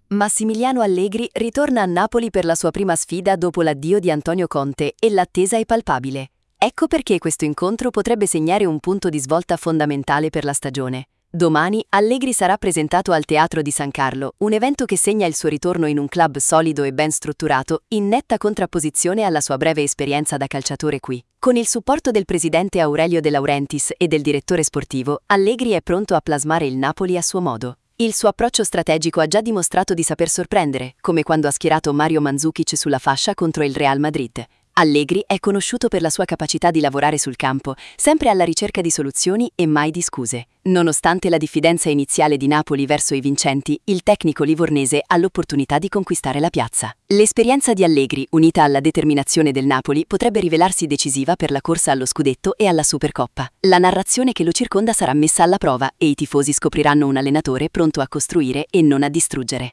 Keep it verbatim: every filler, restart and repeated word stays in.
Massimiliano Allegri ritorna a Napoli per la sua prima sfida dopo l'addio di Antonio Conte e l'attesa è palpabile. Ecco perché questo incontro potrebbe segnare un punto di svolta fondamentale per la stagione. Domani Allegri sarà presentato al Teatro di San Carlo, un evento che segna il suo ritorno in un club solido e ben strutturato, in netta contrapposizione alla sua breve esperienza da calciatore qui. Con il supporto del presidente Aurelio De Laurentiis e del direttore sportivo, Allegri è pronto a plasmare il Napoli a suo modo. Il suo approccio strategico ha già dimostrato di saper sorprendere, come quando ha schierato Mario Mandzukic sulla fascia contro il Real Madrid. Allegri è conosciuto per la sua capacità di lavorare sul campo, sempre alla ricerca di soluzioni e mai di scuse. Nonostante la diffidenza iniziale di Napoli verso i vincenti, il tecnico livornese ha l'opportunità di conquistare la piazza. L'esperienza di Allegri, unita alla determinazione del Napoli, potrebbe rivelarsi decisiva per la corsa allo scudetto e alla Supercoppa. La narrazione che lo circonda sarà messa alla prova e i tifosi scopriranno un allenatore pronto a costruire e non a distruggere.